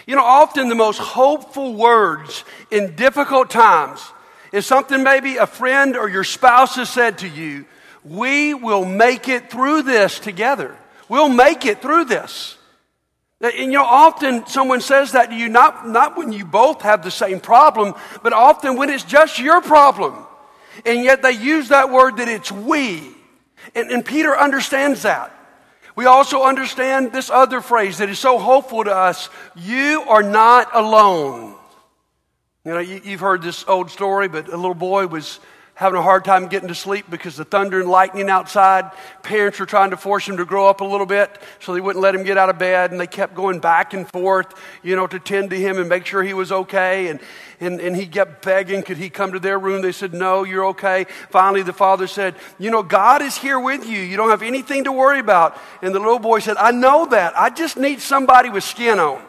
Often the most hopeful words in difficult times is something maybe a friend or your spouse has said to you. We will make it through this together. We'll make it through this. And often someone says that to you, not when you both have the same problem, but often when it's just your problem. And yet they use that word that it's we. And Peter understands that. We also understand this other phrase that is so hopeful to us. You are not alone. You've heard this old story, but a little boy was having a hard time getting to sleep because the thunder and lightning outside. Parents were trying to force him to grow up a little bit so they wouldn't let him get out of bed, and they kept going back and forth, to tend to him and make sure he was okay. And he kept begging, could he come to their room? They said, no, you're okay. Finally, the father said, God is here with you. You don't have anything to worry about. And the little boy said, I know that. I just need somebody with skin on.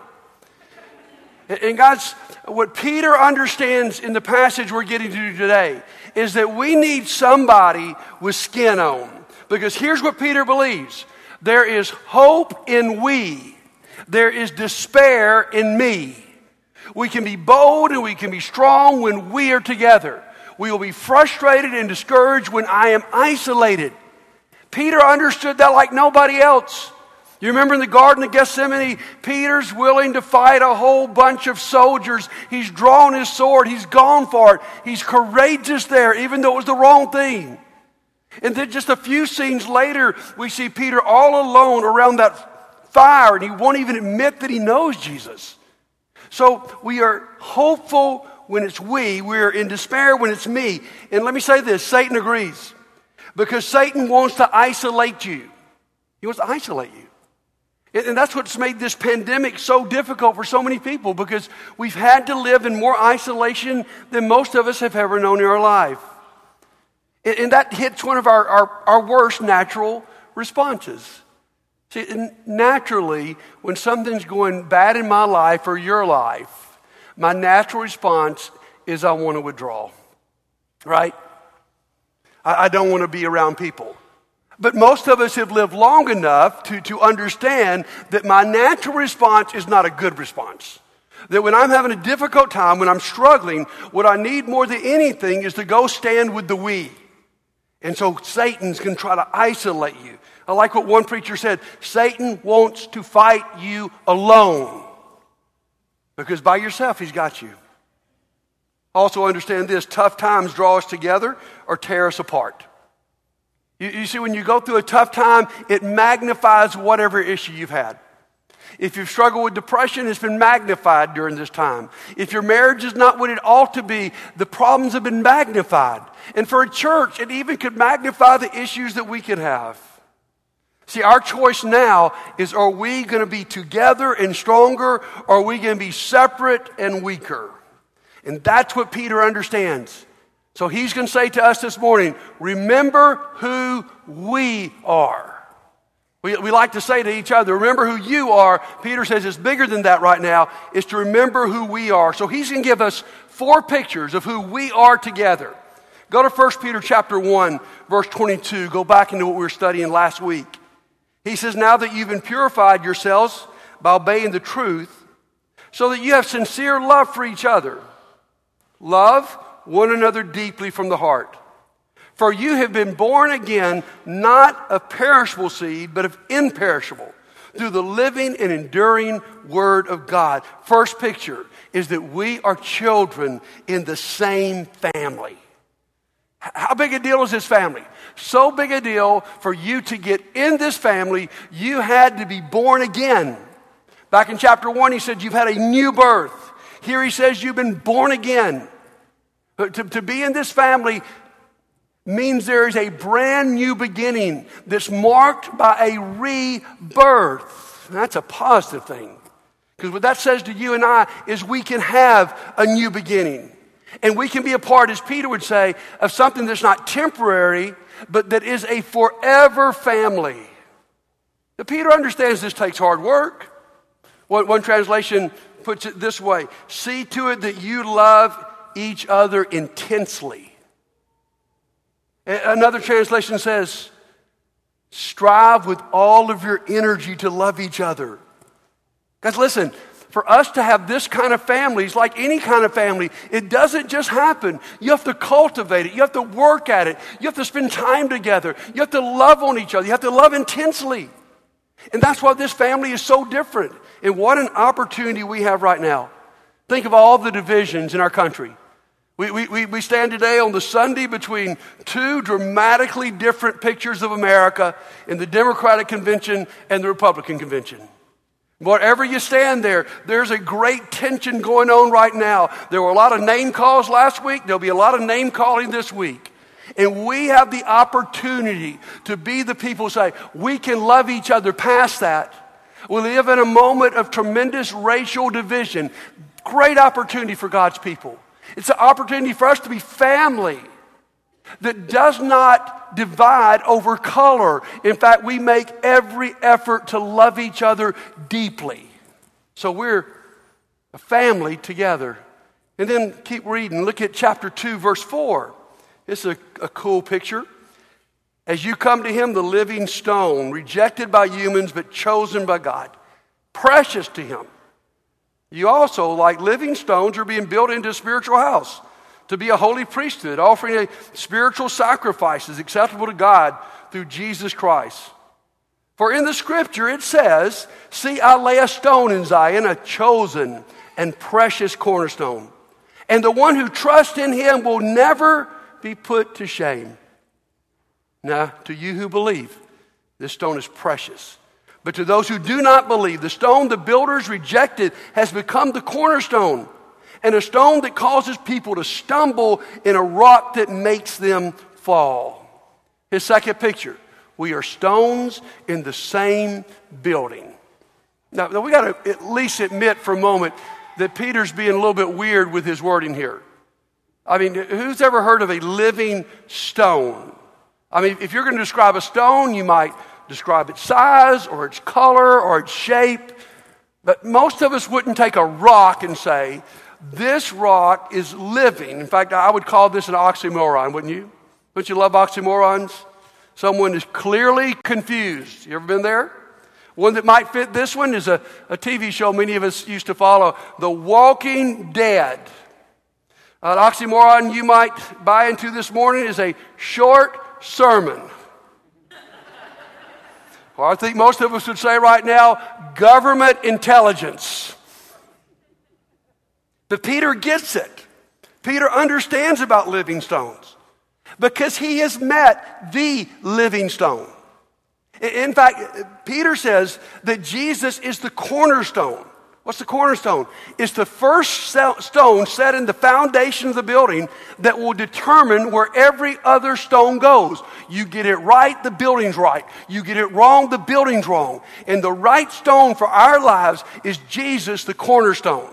And what Peter understands in the passage we're getting to today is that we need somebody with skin on. Because here's what Peter believes. There is hope in we. There is despair in me. We can be bold and we can be strong when we are together. We will be frustrated and discouraged when I am isolated. Peter understood that like nobody else. You remember in the Garden of Gethsemane, Peter's willing to fight a whole bunch of soldiers. He's drawn his sword. He's gone for it. He's courageous there, even though it was the wrong thing. And then just a few scenes later, we see Peter all alone around that fire, and he won't even admit that he knows Jesus. So we are hopeful when it's we. We're in despair when it's me. And let me say this, Satan agrees. Because Satan wants to isolate you. He wants to isolate you. And that's what's made this pandemic so difficult for so many people, because we've had to live in more isolation than most of us have ever known in our life. And that hits one of our worst natural responses. See, naturally, when something's going bad in my life or your life, my natural response is I want to withdraw, right? I don't want to be around people. But most of us have lived long enough to understand that my natural response is not a good response. That when I'm having a difficult time, when I'm struggling, what I need more than anything is to go stand with the we. And so Satan's going to try to isolate you. I like what one preacher said, Satan wants to fight you alone. Because by yourself, he's got you. Also understand this, tough times draw us together or tear us apart. You see, when you go through a tough time, it magnifies whatever issue you've had. If you've struggled with depression, it's been magnified during this time. If your marriage is not what it ought to be, the problems have been magnified. And for a church, it even could magnify the issues that we could have. See, our choice now is, are we going to be together and stronger, or are we going to be separate and weaker? And that's what Peter understands. So he's going to say to us this morning, remember who we are. We like to say to each other, remember who you are. Peter says it's bigger than that right now. It's to remember who we are. So he's going to give us 4 pictures of who we are together. Go to 1 Peter chapter 1, verse 22. Go back into what we were studying last week. He says, now that you've been purified yourselves by obeying the truth, so that you have sincere love for each other. Love one another deeply from the heart. For you have been born again, not of perishable seed, but of imperishable, through the living and enduring Word of God. First picture is that we are children in the same family. How big a deal is this family? So big a deal, for you to get in this family, you had to be born again. Back in chapter 1, he said you've had a new birth. Here he says you've been born again. To be in this family means there is a brand new beginning that's marked by a rebirth. That's a positive thing. Because what that says to you and I is we can have a new beginning. And we can be a part, as Peter would say, of something that's not temporary, but that is a forever family. Now, Peter understands this takes hard work. One translation puts it this way: see to it that you love each other intensely. Another translation says, strive with all of your energy to love each other. Guys, listen, for us to have this kind of families, like any kind of family, it doesn't just happen. You have to cultivate it. You have to work at it. You have to spend time together. You have to love on each other. You have to love intensely. And that's why this family is so different. And what an opportunity we have right now. Think of all the divisions in our country. We stand today on the Sunday between two dramatically different pictures of America in the Democratic Convention and the Republican Convention. Whatever you stand there, there's a great tension going on right now. There were a lot of name calls last week. There'll be a lot of name calling this week. And we have the opportunity to be the people who say, we can love each other past that. We live in a moment of tremendous racial division. Great opportunity for God's people. It's an opportunity for us to be family that does not divide over color. In fact, we make every effort to love each other deeply. So we're a family together. And then keep reading. Look at chapter 2, verse 4. It's a cool picture. As you come to him, the living stone, rejected by humans but chosen by God, precious to him. You also, like living stones, are being built into a spiritual house to be a holy priesthood, offering a spiritual sacrifices acceptable to God through Jesus Christ. For in the scripture it says, see, I lay a stone in Zion, a chosen and precious cornerstone. And the one who trusts in him will never be put to shame. Now, to you who believe, this stone is precious. But to those who do not believe, the stone the builders rejected has become the cornerstone, and a stone that causes people to stumble, in a rock that makes them fall. His second picture, we are stones in the same building. Now we got to at least admit for a moment that Peter's being a little bit weird with his wording here. I mean, who's ever heard of a living stone? I mean, if you're going to describe a stone, you might describe its size or its color or its shape. But most of us wouldn't take a rock and say, this rock is living. In fact, I would call this an oxymoron, wouldn't you? Don't you love oxymorons? Someone is clearly confused. You ever been there? One that might fit this one is a TV show many of us used to follow, The Walking Dead. An oxymoron you might buy into this morning is a short sermon. Or I think most of us would say right now, government intelligence. But Peter gets it. Peter understands about living stones because he has met the living stone. In fact, Peter says that Jesus is the cornerstone. What's the cornerstone? It's the first stone set in the foundation of the building that will determine where every other stone goes. You get it right, the building's right. You get it wrong, the building's wrong. And the right stone for our lives is Jesus, the cornerstone.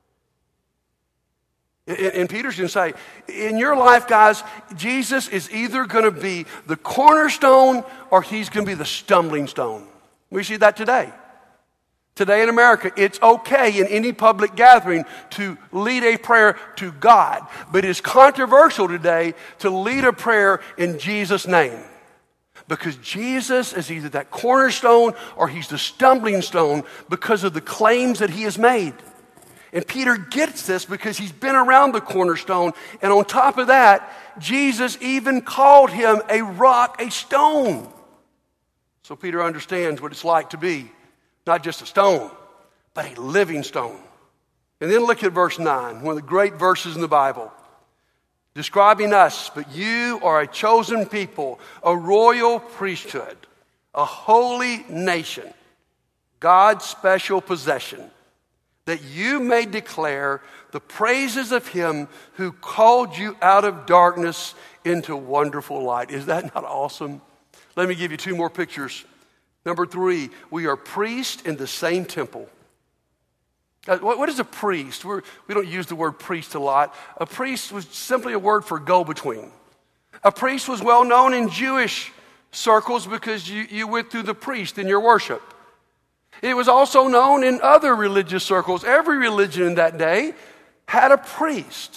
And Peter's going to say, in your life, guys, Jesus is either going to be the cornerstone or he's going to be the stumbling stone. We see that today. Today in America, it's okay in any public gathering to lead a prayer to God. But it's controversial today to lead a prayer in Jesus' name. Because Jesus is either that cornerstone or he's the stumbling stone because of the claims that he has made. And Peter gets this because he's been around the cornerstone. And on top of that, Jesus even called him a rock, a stone. So Peter understands what it's like to be not just a stone, but a living stone. And then look at verse 9, one of the great verses in the Bible. Describing us, but you are a chosen people, a royal priesthood, a holy nation, God's special possession, that you may declare the praises of him who called you out of darkness into wonderful light. Is that not awesome? Let me give you two more pictures. Number 3, we are priests in the same temple. What is a priest? We don't use the word priest a lot. A priest was simply a word for go-between. A priest was well known in Jewish circles because you went through the priest in your worship. It was also known in other religious circles. Every religion in that day had a priest.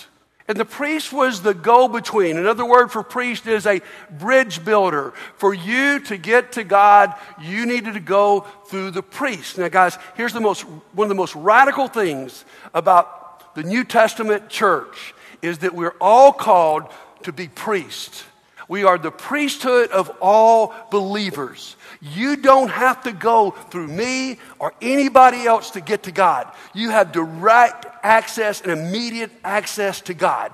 And the priest was the go-between. Another word for priest is a bridge builder. For you to get to God, you needed to go through the priest. Now, guys, here's one of the most radical things about the New Testament church is that we're all called to be priests. We are the priesthood of all believers. You don't have to go through me or anybody else to get to God. You have direct access and immediate access to God.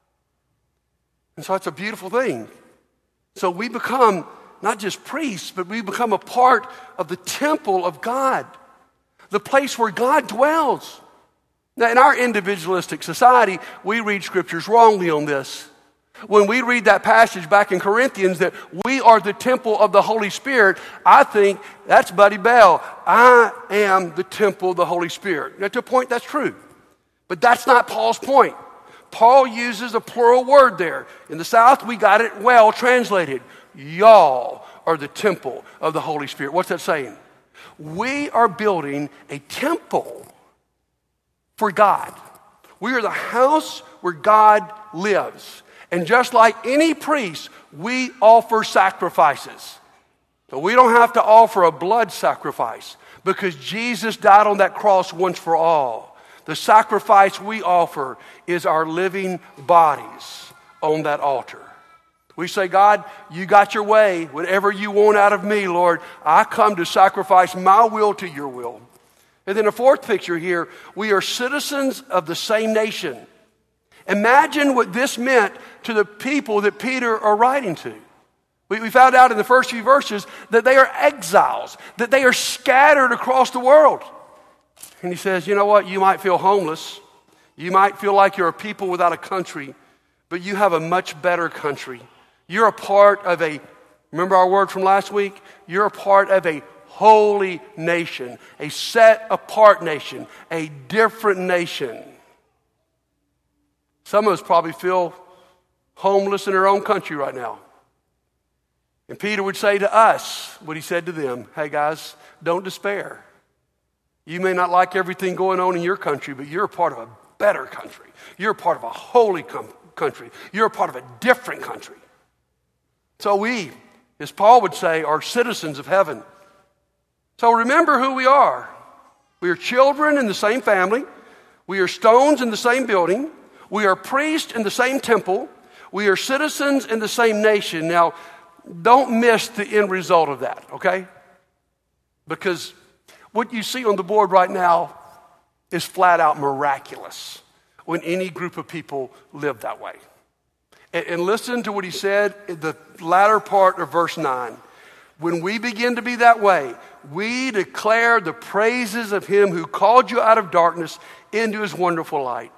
And so it's a beautiful thing. So we become not just priests, but we become a part of the temple of God, the place where God dwells. Now, in our individualistic society, we read scriptures wrongly on this. When we read that passage back in Corinthians that we are the temple of the Holy Spirit, I think that's Buddy Bell. I am the temple of the Holy Spirit. Now, to a point, that's true. But that's not Paul's point. Paul uses a plural word there. In the South, we got it well translated. Y'all are the temple of the Holy Spirit. What's that saying? We are building a temple for God. We are the house where God lives. And just like any priest, we offer sacrifices. But we don't have to offer a blood sacrifice because Jesus died on that cross once for all. The sacrifice we offer is our living bodies on that altar. We say, God, you got your way. Whatever you want out of me, Lord, I come to sacrifice my will to your will. And then a fourth picture here, we are citizens of the same nation. Imagine what this meant to the people that Peter are writing to. We found out in the first few verses that they are exiles, that they are scattered across the world. And he says, you know what? You might feel homeless. You might feel like you're a people without a country, but you have a much better country. You're a part of remember our word from last week? You're a part of a holy nation, a set apart nation, a different nation. Some of us probably feel homeless in our own country right now. And Peter would say to us what he said to them, hey guys, don't despair. You may not like everything going on in your country, but you're a part of a better country. You're a part of a holy country. You're a part of a different country. So we, as Paul would say, are citizens of heaven. So remember who we are. We are children in the same family. We are stones in the same building. We are priests in the same temple. We are citizens in the same nation. Now, don't miss the end result of that, okay? Because what you see on the board right now is flat out miraculous when any group of people live that way. And listen to what he said in the latter part of verse 9. When we begin to be that way, we declare the praises of him who called you out of darkness into his wonderful light.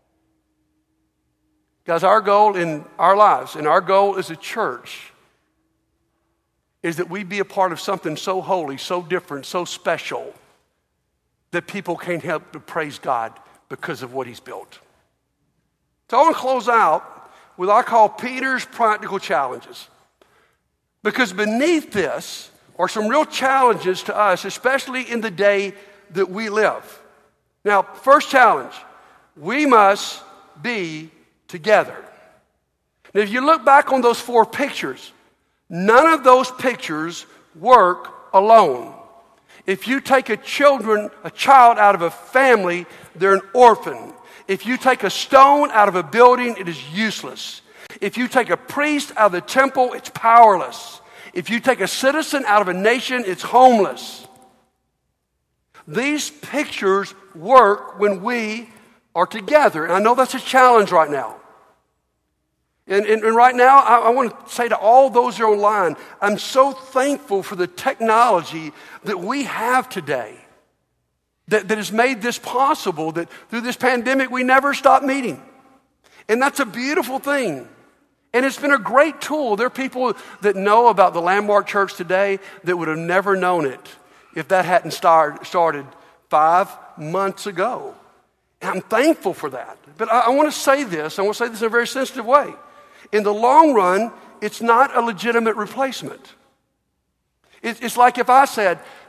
Guys, our goal in our lives and our goal as a church is that we be a part of something so holy, so different, so special that people can't help but praise God because of what he's built. So I want to close out with what I call Peter's practical challenges. Because beneath this are some real challenges to us, especially in the day that we live. Now, first challenge, we must be together. Now, if you look back on those four pictures, none of those pictures work alone. If you take a child out of a family, they're an orphan. If you take a stone out of a building, it is useless. If you take a priest out of the temple, it's powerless. If you take a citizen out of a nation, it's homeless. These pictures work when we are together. And I know that's a challenge right now. And right now, I want to say to all those who are online, I'm so thankful for the technology that we have today that has made this possible, that through this pandemic, we never stop meeting. And that's a beautiful thing. And it's been a great tool. There are people that know about the Landmark Church today that would have never known it if that hadn't started 5 months ago. And I'm thankful for that. But I want to say this. I want to say this in a very sensitive way. In the long run, it's not a legitimate replacement. It's like if I said,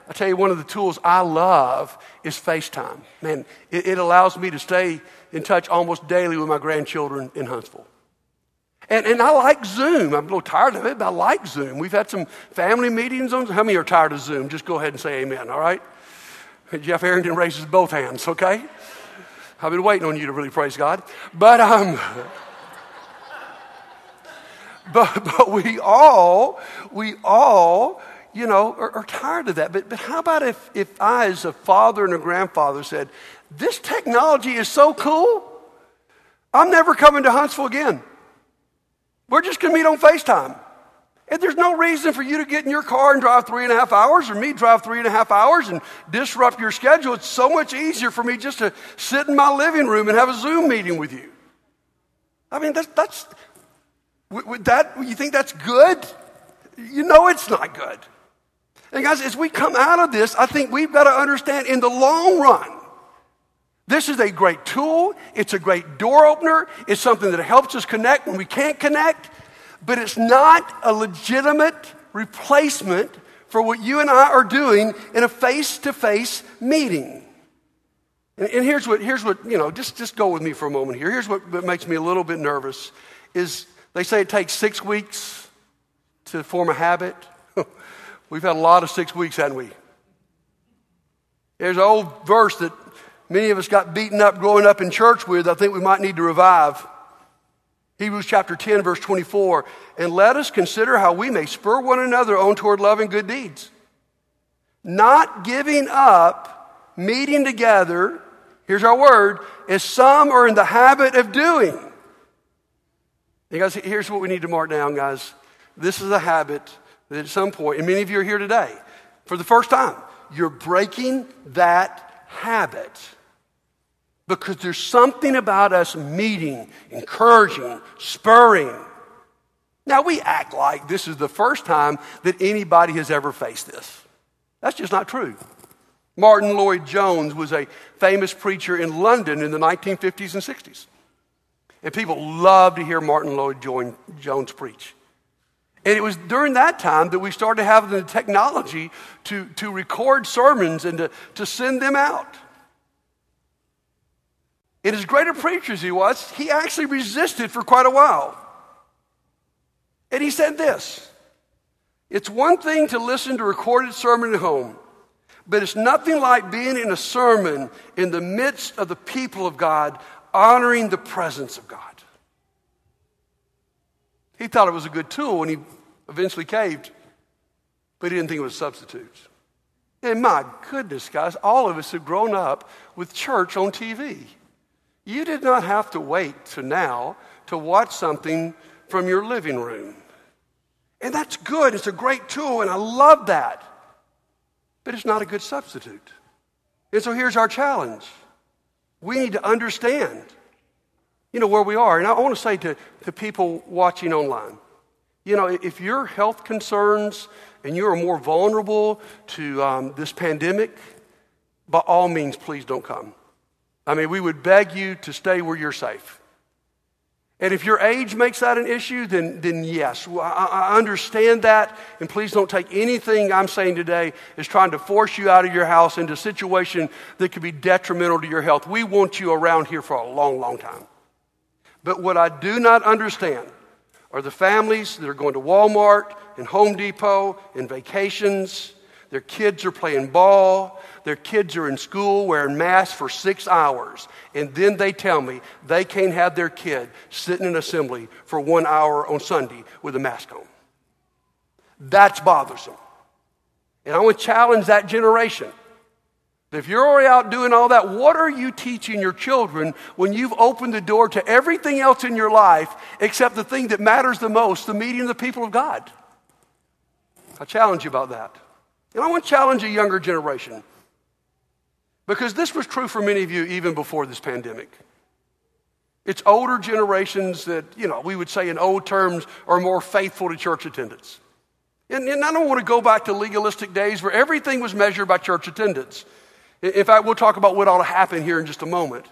I tell you, one of the tools I love is FaceTime. Man, it allows me to stay in touch almost daily with my grandchildren in Huntsville. And I like Zoom. I'm a little tired of it, but I like Zoom. We've had some family meetings on Zoom. How many are tired of Zoom? Just go ahead and say amen, all right? Jeff Arrington raises both hands, okay? I've been waiting on you to really praise God. But we all, you know, are tired of that. But how about if I, as a father and a grandfather, said, this technology is so cool, I'm never coming to Huntsville again. We're just going to meet on FaceTime. And there's no reason for you to get in your car and drive 3.5 hours or me drive 3.5 hours and disrupt your schedule. It's so much easier for me just to sit in my living room and have a Zoom meeting with you. I mean, you think that's good? You know it's not good. And guys, as we come out of this, I think we've got to understand in the long run, this is a great tool. It's a great door opener. It's something that helps us connect when we can't connect. But it's not a legitimate replacement for what you and I are doing in a face-to-face meeting. And here's what, you know, just go with me for a moment here. Here's what makes me a little bit nervous is they say it takes 6 weeks to form a habit. We've had a lot of 6 weeks, haven't we? There's an old verse that many of us got beaten up growing up in church with. I think we might need to revive. Hebrews chapter 10, verse 24. And let us consider how we may spur one another on toward love and good deeds. Not giving up meeting together, here's our word, as some are in the habit of doing. And guys, here's what we need to mark down, guys. This is a habit that at some point, and many of you are here today, for the first time, you're breaking that habit. Because there's something about us meeting, encouraging, spurring. Now, we act like this is the first time that anybody has ever faced this. That's just not true. Martin Lloyd-Jones was a famous preacher in London in the 1950s and 60s. And people loved to hear Martin Lloyd-Jones preach. And it was during that time that we started having the technology to record sermons and to send them out. And as great a preacher as he was, he actually resisted for quite a while. And he said this, it's one thing to listen to a recorded sermon at home, but it's nothing like being in a sermon in the midst of the people of God, honoring the presence of God. He thought it was a good tool and he eventually caved, but he didn't think it was a substitute. And my goodness, guys, all of us have grown up with church on TV. You did not have to wait to now to watch something from your living room. And that's good. It's a great tool, and I love that. But it's not a good substitute. And so here's our challenge. We need to understand, where we are. And I want to say to people watching online, if your health concerns and you are more vulnerable to this pandemic, by all means, please don't come. I mean, we would beg you to stay where you're safe. And if your age makes that an issue, then yes, I understand that. And please don't take anything I'm saying today as trying to force you out of your house into a situation that could be detrimental to your health. We want you around here for a long, long time. But what I do not understand are the families that are going to Walmart and Home Depot and vacations. Their kids are playing ball. Their kids are in school wearing masks for 6 hours. And then they tell me they can't have their kid sitting in assembly for 1 hour on Sunday with a mask on. That's bothersome. And I want to challenge that generation. If you're already out doing all that, what are you teaching your children when you've opened the door to everything else in your life except the thing that matters the most, the meeting of the people of God? I challenge you about that. And I want to challenge a younger generation. Because this was true for many of you even before this pandemic. It's older generations that, we would say in old terms are more faithful to church attendance. And I don't want to go back to legalistic days where everything was measured by church attendance. In fact, we'll talk about what ought to happen here in just a moment.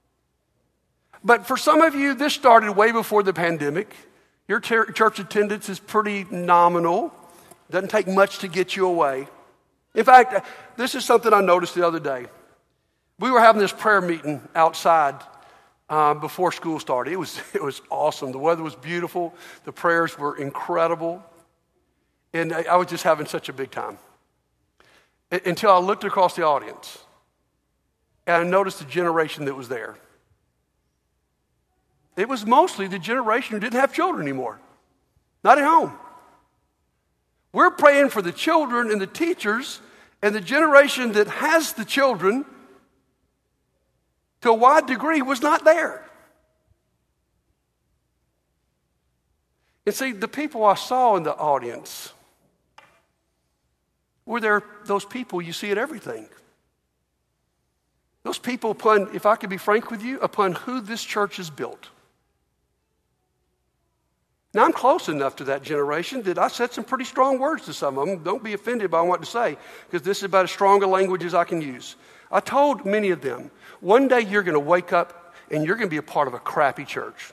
But for some of you, this started way before the pandemic. Your church attendance is pretty nominal. Doesn't take much to get you away. In fact, this is something I noticed the other day. We were having this prayer meeting outside before school started. It was awesome. The weather was beautiful. The prayers were incredible. And I was just having such a big time. Until I looked across the audience and I noticed the generation that was there. It was mostly the generation who didn't have children anymore. Not at home. We're praying for the children and the teachers and the generation that has the children, to a wide degree, was not there. And see, the people I saw in the audience were there, those people you see at everything. Those people upon, if I could be frank with you, upon who this church is built. Now, I'm close enough to that generation that I said some pretty strong words to some of them. Don't be offended by what to say, because this is about as strong a language as I can use. I told many of them, one day you're going to wake up and you're going to be a part of a crappy church.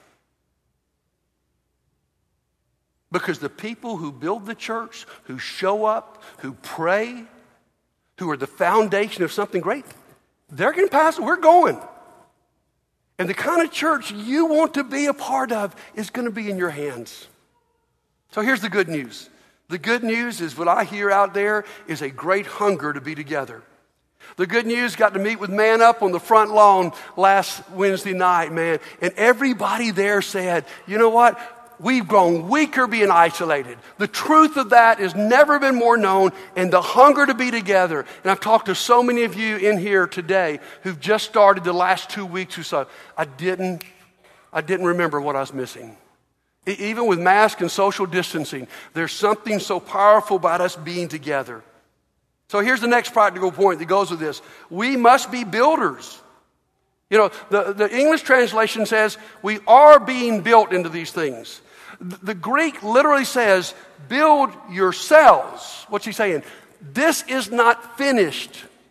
Because the people who build the church, who show up, who pray, who are the foundation of something great, they're going to pass. We're going. And the kind of church you want to be a part of is going to be in your hands. So here's the good news. The good news is what I hear out there is a great hunger to be together. The good news, got to meet with Man Up on the front lawn last Wednesday night, man. And everybody there said, you know what? We've grown weaker being isolated. The truth of that has never been more known, and the hunger to be together. And I've talked to so many of you in here today who've just started the last 2 weeks or so. I didn't remember what I was missing. Even with mask and social distancing, there's something so powerful about us being together. So here's the next practical point that goes with this. We must be builders. You know, the English translation says we are being built into these things. The Greek literally says, build yourselves. What's he saying? This is not finished.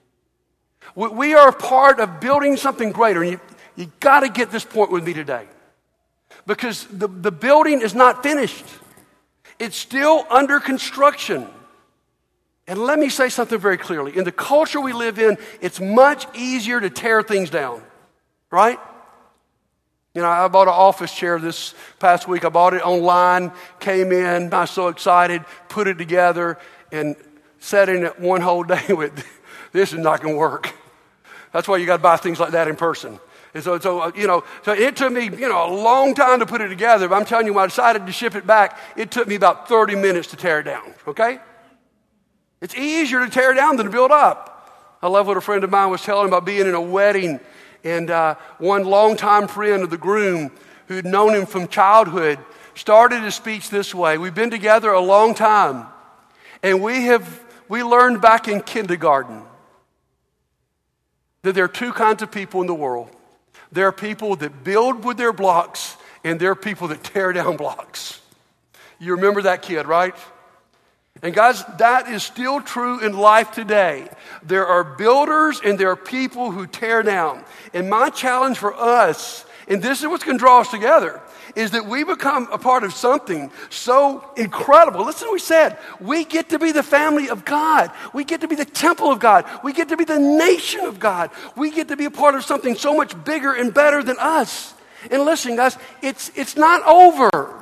We are a part of building something greater. And you got to get this point with me today. Because the building is not finished. It's still under construction. And let me say something very clearly. In the culture we live in, it's much easier to tear things down. Right? You know, I bought an office chair this past week. I bought it online, came in, I was so excited, put it together, and sat in it one whole day with, this is not going to work. That's why you got to buy things like that in person. And so it took me, a long time to put it together. But I'm telling you, when I decided to ship it back, it took me about 30 minutes to tear it down, okay? It's easier to tear down than to build up. I love what a friend of mine was telling about being in a wedding. And one longtime friend of the groom who had known him from childhood started his speech this way. We've been together a long time. And we learned back in kindergarten that there are two kinds of people in the world. There are people that build with their blocks, and there are people that tear down blocks. You remember that kid, right? And guys, that is still true in life today. There are builders and there are people who tear down. And my challenge for us, and this is what's going to draw us together, is that we become a part of something so incredible. Listen to what we said. We get to be the family of God. We get to be the temple of God. We get to be the nation of God. We get to be a part of something so much bigger and better than us. And listen, guys, it's not over.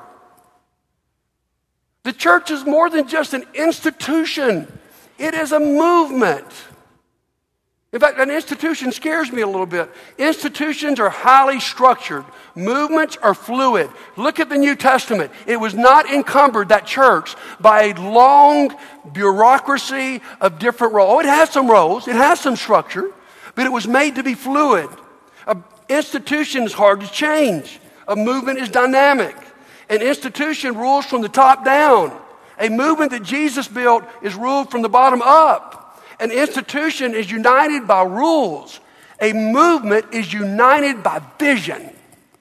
The church is more than just an institution. It is a movement. In fact, an institution scares me a little bit. Institutions are highly structured. Movements are fluid. Look at the New Testament. It was not encumbered, that church, by a long bureaucracy of different roles. Oh, it has some roles. It has some structure. But it was made to be fluid. An institution is hard to change. A movement is dynamic. An institution rules from the top down. A movement that Jesus built is ruled from the bottom up. An institution is united by rules. A movement is united by vision.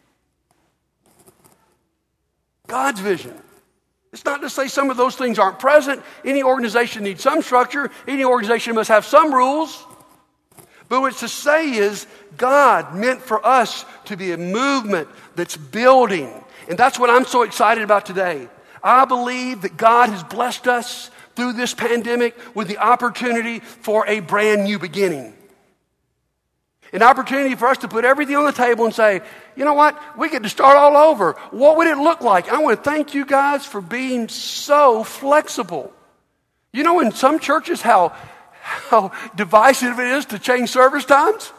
God's vision. It's not to say some of those things aren't present. Any organization needs some structure. Any organization must have some rules. But what it's to say is God meant for us to be a movement that's building. And that's what I'm so excited about today. I believe that God has blessed us through this pandemic with the opportunity for a brand new beginning. An opportunity for us to put everything on the table and say, you know what? We get to start all over. What would it look like? I want to thank you guys for being so flexible. You know in some churches how divisive it is to change service times?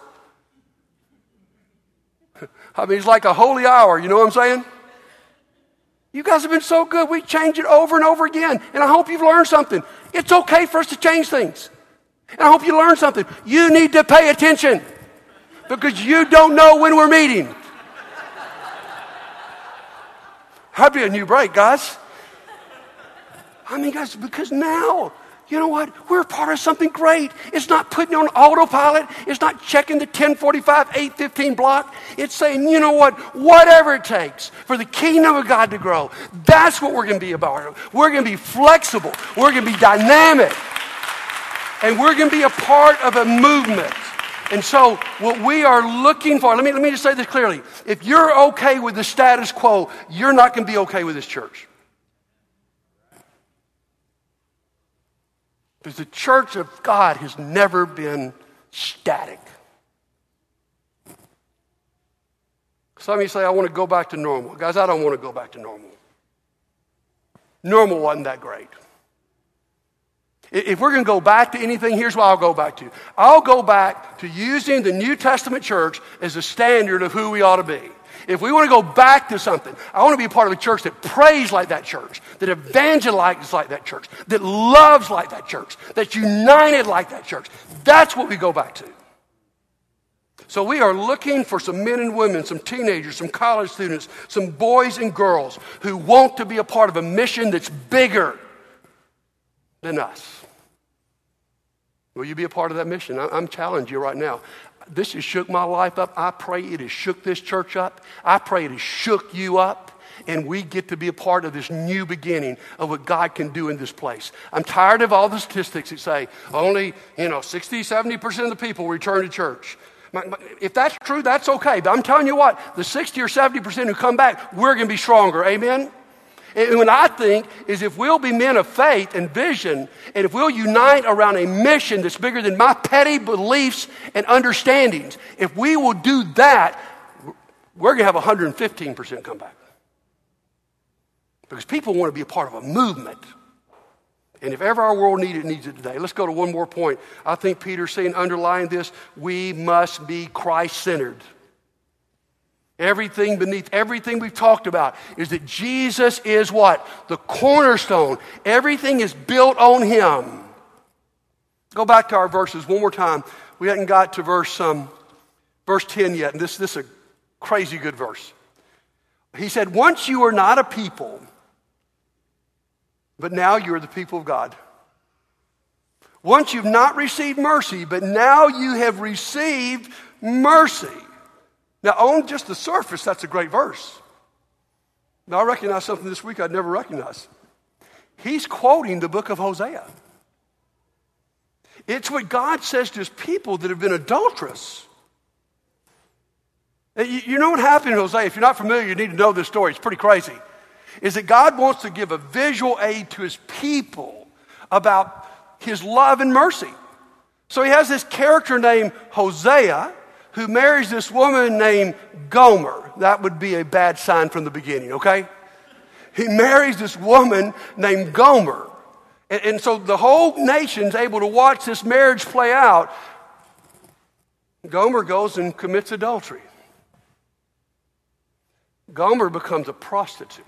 I mean, it's like a holy hour, you know what I'm saying? You guys have been so good. We change it over and over again. And I hope you've learned something. It's okay for us to change things. And I hope you learned something. You need to pay attention because you don't know when we're meeting. That'd be a new break, guys. I mean, guys, because now, you know what? We're part of something great. It's not putting on autopilot. It's not checking the 1045, 815 block. It's saying, you know what? Whatever it takes for the kingdom of God to grow, that's what we're going to be about. We're going to be flexible. We're going to be dynamic. And we're going to be a part of a movement. And so what we are looking for, let me just say this clearly. If you're okay with the status quo, you're not going to be okay with this church. Because the church of God has never been static. Some of you say, I want to go back to normal. Guys, I don't want to go back to normal. Normal wasn't that great. If we're going to go back to anything, here's what I'll go back to. I'll go back to using the New Testament church as a standard of who we ought to be. If we want to go back to something, I want to be a part of a church that prays like that church, that evangelizes like that church, that loves like that church, that's united like that church. That's what we go back to. So we are looking for some men and women, some teenagers, some college students, some boys and girls who want to be a part of a mission that's bigger than us. Will you be a part of that mission? I'm challenging you right now. This has shook my life up. I pray it has shook this church up. I pray it has shook you up. And we get to be a part of this new beginning of what God can do in this place. I'm tired of all the statistics that say only, 60, 70% of the people return to church. If that's true, that's okay. But I'm telling you what, the 60 or 70% who come back, we're going to be stronger. Amen? And what I think is if we'll be men of faith and vision, and if we'll unite around a mission that's bigger than my petty beliefs and understandings, if we will do that, we're going to have 115% come back. Because people want to be a part of a movement. And if ever our world needs it today. Let's go to one more point. I think Peter's saying, underlying this, we must be Christ-centered. Everything beneath everything we've talked about is that Jesus is what? The cornerstone. Everything is built on him. Go back to our verses one more time. We hadn't got to verse 10 yet, and this is a crazy good verse. He said, once you were not a people, but now you are the people of God. Once you've not received mercy, but now you have received mercy. Now, on just the surface, that's a great verse. Now, I recognize something this week I'd never recognized. He's quoting the book of Hosea. It's what God says to his people that have been adulterous. You know what happened in Hosea? If you're not familiar, you need to know this story. It's pretty crazy. Is that God wants to give a visual aid to his people about his love and mercy. So he has this character named Hosea who marries this woman named Gomer. That would be a bad sign from the beginning, okay? He marries this woman named Gomer. And so the whole nation's able to watch this marriage play out. Gomer goes and commits adultery. Gomer becomes a prostitute.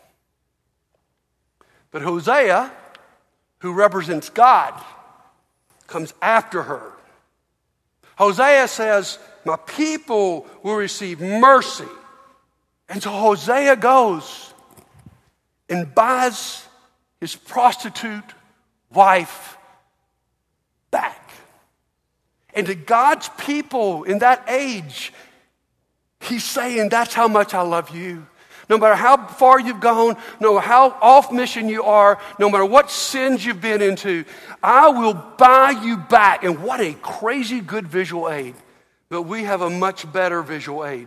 But Hosea, who represents God, comes after her. Hosea says, my people will receive mercy. And so Hosea goes and buys his prostitute wife back. And to God's people in that age, he's saying, that's how much I love you. No matter how far you've gone, no matter how off mission you are, no matter what sins you've been into, I will buy you back. And what a crazy good visual aid. But we have a much better visual aid.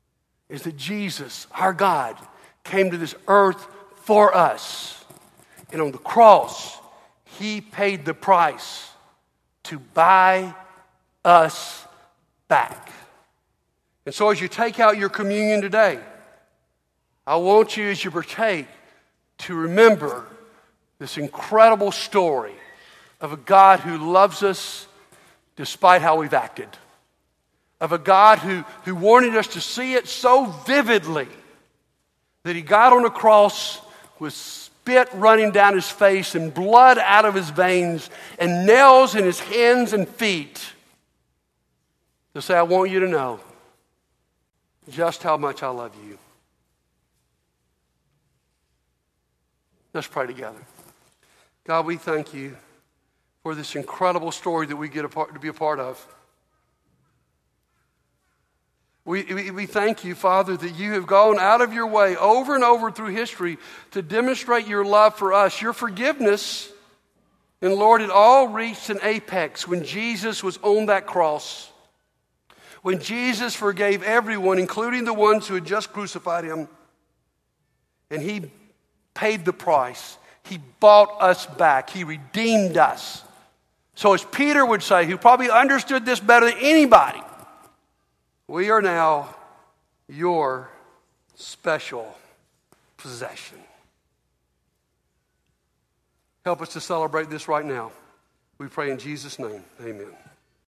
Is that Jesus, our God, came to this earth for us. And on the cross, he paid the price to buy us back. And so as you take out your communion today, I want you, as you partake, to remember this incredible story of a God who loves us despite how we've acted. Of a God who wanted us to see it so vividly that he got on a cross with spit running down his face and blood out of his veins and nails in his hands and feet to say, I want you to know just how much I love you. Let's pray together. God, we thank you for this incredible story that we get to be a part of. We thank you, Father, that you have gone out of your way over and over through history to demonstrate your love for us, your forgiveness. And Lord, it all reached an apex when Jesus was on that cross. When Jesus forgave everyone, including the ones who had just crucified him. And he paid the price. He bought us back. He redeemed us. So as Peter would say, who probably understood this better than anybody, we are now your special possession. Help us to celebrate this right now. We pray in Jesus' name. Amen.